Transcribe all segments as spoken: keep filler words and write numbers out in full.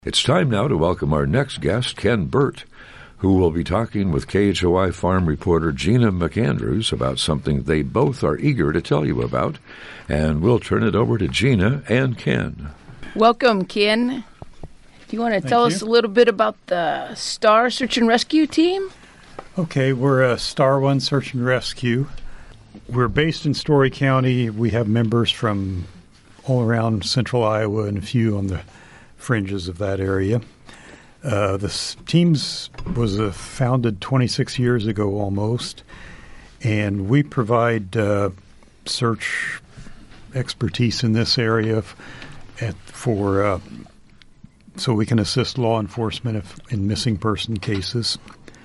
It's time now to welcome our next guest, Ken Burt, who will be talking with K H O I farm reporter Gina McAndrews about something they both are eager to tell you about. And we'll turn it over to Gina and Ken. Welcome, Ken. Do you want to Thank tell you. us a little bit about the STAR Search and Rescue team? Okay, we're a Star One Search and Rescue. We're based in Story County. We have members from all around central Iowa and a few on the fringes of that area. Uh, the s- teams was uh, founded twenty-six years ago almost, and we provide uh, search expertise in this area f- at, for uh, so we can assist law enforcement if, in missing person cases.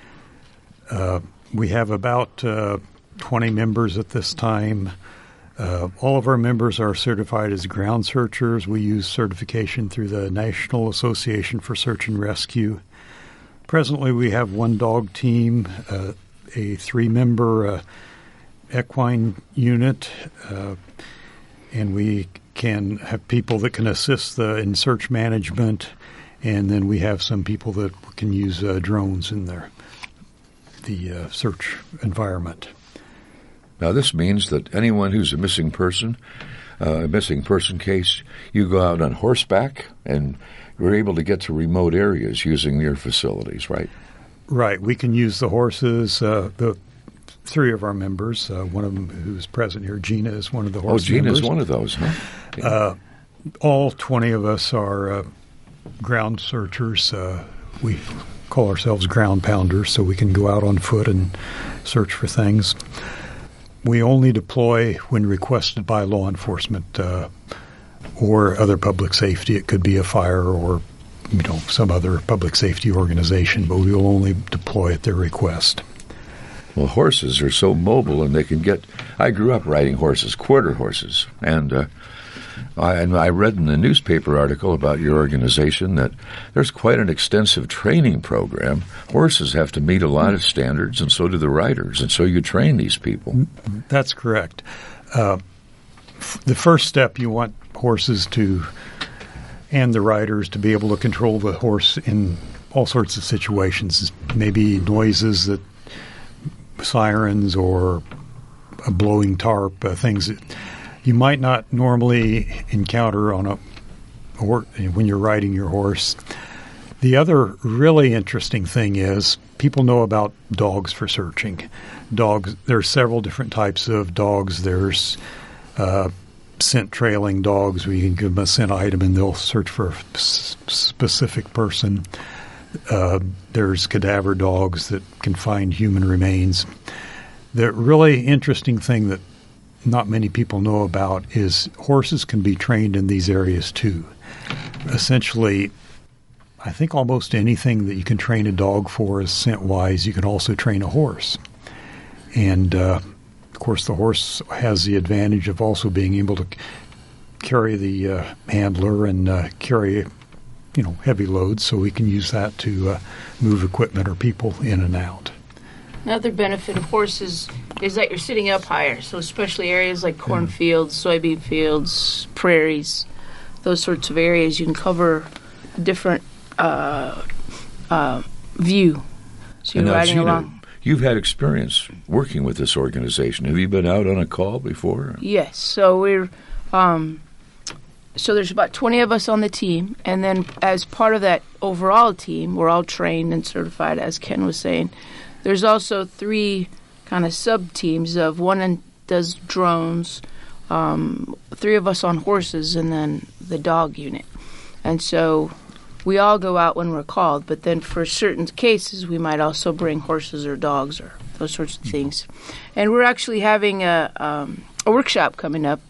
Uh, we have about uh, twenty members at this time. Uh, all of our members are certified as ground searchers. We use certification through the National Association for Search and Rescue. Presently, we have one dog team, uh, a three-member uh, equine unit, uh, and we can have people that can assist the, in search management, and then we have some people that can use uh, drones in their the uh, search environment. Now, this means that anyone who's a missing person, uh, a missing person case, you go out on horseback and you're able to get to remote areas using your facilities, right? Right. We can use the horses. Uh, the three of our members, uh, one of them who's present here, Gina, is one of the horse Oh, Gina's members. one of those, huh? Yeah. Uh, all twenty of us are uh, ground searchers. Uh, we call ourselves ground pounders, so we can go out on foot and search for things. We only deploy when requested by law enforcement uh, or other public safety. It could be a fire or, you know, some other public safety organization, but we will only deploy at their request. Well, horses are so mobile, and they can get... I grew up riding horses, quarter horses, and uh, I, and I read in the newspaper article about your organization that there's quite an extensive training program. Horses have to meet a lot of standards, and so do the riders, and so you train these people. That's correct. Uh, f- the first step, you want horses to, and the riders, to be able to control the horse in all sorts of situations, maybe noises that sirens or a blowing tarp, uh, things that you might not normally encounter on a or when you're riding your horse. The other really interesting thing is people know about dogs for searching. Dogs, there are several different types of dogs. There's uh, scent trailing dogs where you can give them a scent item and they'll search for a s- specific person. Uh, there's cadaver dogs that can find human remains. The really interesting thing that not many people know about is horses can be trained in these areas too. Essentially, I think almost anything that you can train a dog for is scent-wise, you can also train a horse. And, uh, of course, the horse has the advantage of also being able to c- carry the uh, handler and uh, carry you know, heavy loads, so we can use that to uh, move equipment or people in and out. Another benefit of horses is that you're sitting up higher, so especially areas like cornfields, soybean fields, prairies, those sorts of areas, you can cover a different uh, uh, view. So And you're now, riding Gina, along. you've had experience working with this organization. Have you been out on a call before? Yes, so we're... Um, So there's about twenty of us on the team, and then as part of that overall team, we're all trained and certified, as Ken was saying. There's also three kind of sub-teams of one in, does drones, um, three of us on horses, and then the dog unit. And so we all go out when we're called, but then for certain cases, we might also bring horses or dogs or those sorts of things. And we're actually having a, um, a workshop coming up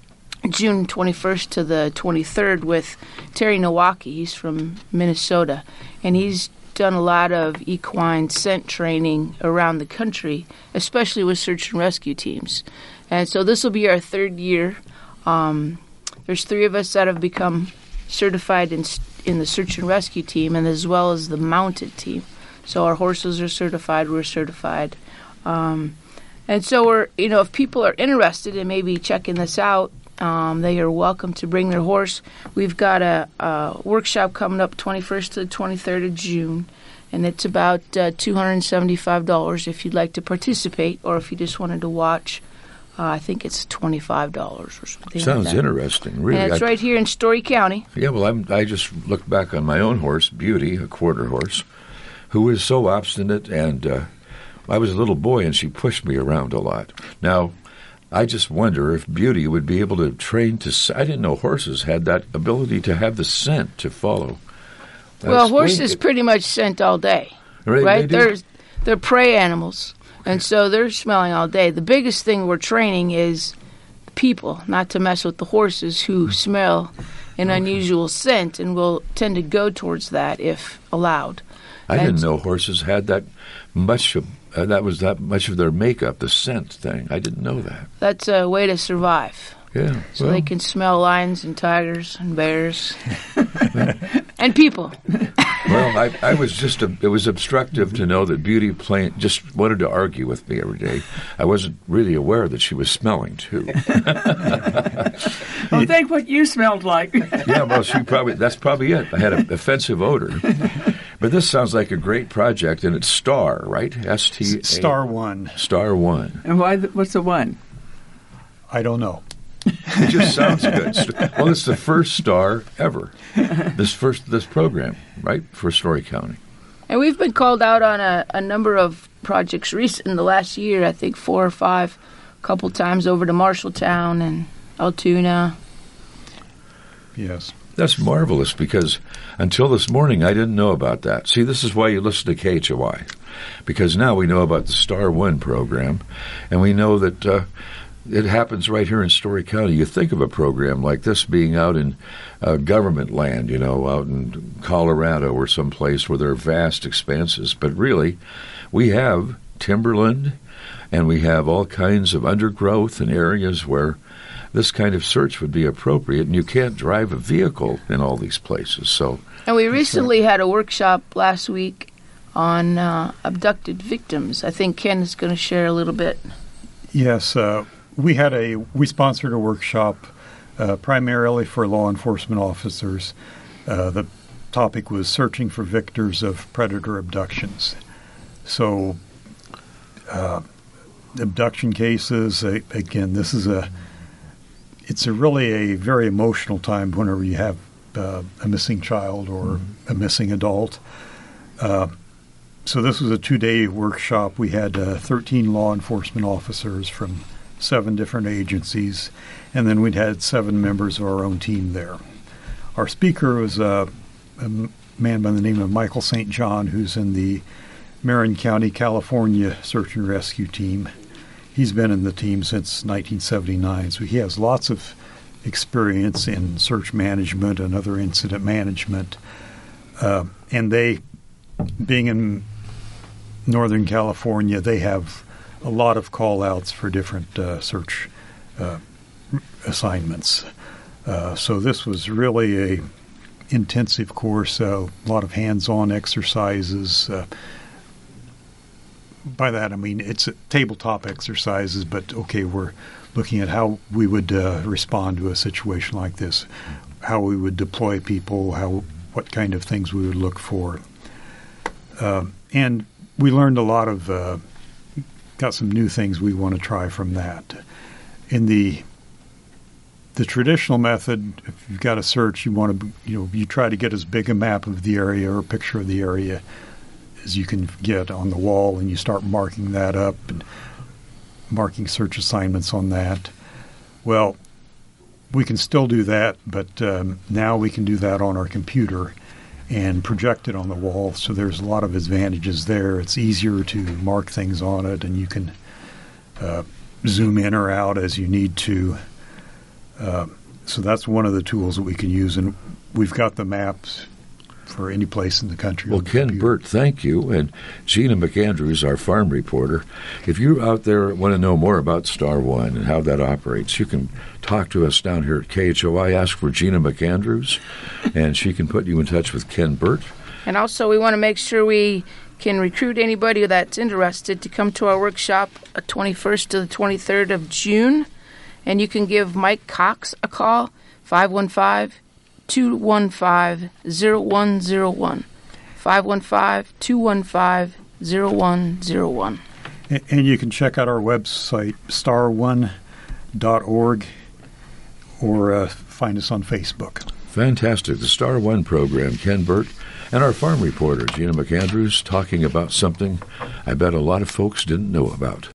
June twenty-first to the twenty-third with Terry Nowaki. He's from Minnesota, and he's done a lot of equine scent training around the country, especially with search and rescue teams. And so this will be our third year. Um, there's three of us that have become certified in in the search and rescue team, and as well as the mounted team. So our horses are certified, we're certified. Um, and so we're, you know, if people are interested in maybe checking this out, Um, they are welcome to bring their horse. We've got a, a workshop coming up twenty-first to the twenty-third of June, and it's about uh, two hundred seventy-five dollars if you'd like to participate, or if you just wanted to watch. Uh, I think it's twenty-five dollars or something. Sounds like that. interesting, really. And it's I, right here in Story County. Yeah, well, I'm, I just looked back on my own horse, Beauty, a quarter horse, who was so obstinate, and uh, I was a little boy, and she pushed me around a lot. Now, I just wonder if Beauty would be able to train to. I didn't know horses had that ability to have the scent to follow. That's Well, horses it. pretty much scent all day, Right? right? They do? They're they're prey animals, and so they're smelling all day. The biggest thing we're training is people not to mess with the horses who smell an Okay. unusual scent, and will tend to go towards that if allowed. I And- didn't know horses had that much of uh, that was that much of their makeup, the scent thing. I didn't know that. That's a way to survive. Yeah. So well, they can smell lions and tigers and bears and people. well, I, I was just a, it was obstructive to know that Beauty plain just wanted to argue with me every day. I wasn't really aware that she was smelling too. Well, think what you smelled like. Yeah, well, she probably that's probably it. I had an offensive odor. But this sounds like a great project, and it's Star, right? S T A Star One. Star One. And why? The, what's the one? I don't know. It just sounds good. Well, it's the first Star ever. This first this program, right, for Story County. And we've been called out on a, a number of projects recent in the last year, I think four or five, a couple times over to Marshalltown and Altoona. Yes. That's marvelous, because until this morning I didn't know about that. See, this is why you listen to K H O I, because now we know about the Star One program, and we know that uh, it happens right here in Story County. You think of a program like this being out in uh, government land, you know, out in Colorado or someplace where there are vast expanses, but really we have timberland and we have all kinds of undergrowth and areas where this kind of search would be appropriate, and you can't drive a vehicle in all these places. So, And we recently had a workshop last week on uh, abducted victims. I think Ken is going to share a little bit. Yes, uh, we had a we sponsored a workshop uh, primarily for law enforcement officers. Uh, the topic was searching for victims of predator abductions. So, uh, abduction cases. Uh, again, this is a it's a really a very emotional time whenever you have uh, a missing child or mm-hmm. a missing adult. Uh, so this was a two-day workshop. We had uh, thirteen law enforcement officers from seven different agencies, and then we'd had seven members of our own team there. Our speaker was uh, a m- man by the name of Michael Saint John, who's in the Marin County, California Search and Rescue Team. He's been in the team since nineteen seventy-nine, so he has lots of experience in search management and other incident management. Uh, and they, being in Northern California, they have a lot of call-outs for different uh, search uh, assignments. Uh, so this was really a intensive course, uh, a lot of hands-on exercises. Uh, by that I mean it's tabletop exercises, but okay, we're looking at how we would uh, respond to a situation like this, how we would deploy people, how what kind of things we would look for. Uh, and we learned a lot of uh, got some new things we want to try from that. In the the traditional method, if you've got a search, you want to you know you try to get as big a map of the area or a picture of the area as you can get on the wall, and you start marking that up and marking search assignments on that. Well, we can still do that, but um, now we can do that on our computer and project it on the wall. So there's a lot of advantages there. It's easier to mark things on it, and you can uh, zoom in or out as you need to. Uh, so that's one of the tools that we can use, and we've got the maps for any place in the country. Well, Ken computer. Burt, thank you. And Gina McAndrews, our farm reporter. If you out there want to know more about Star One and how that operates, you can talk to us down here at K H O I. Ask for Gina McAndrews, and she can put you in touch with Ken Burt. And also we want to make sure we can recruit anybody that's interested to come to our workshop uh, twenty-first to the twenty-third of June. And you can give Mike Cox a call, five one five, two one five, zero one zero one. five one five, two one five, zero one zero one. And, and you can check out our website, star one dot org, or uh, find us on Facebook. Fantastic. The Star One program, Ken Burt, and our farm reporter, Gina McAndrews, talking about something I bet a lot of folks didn't know about.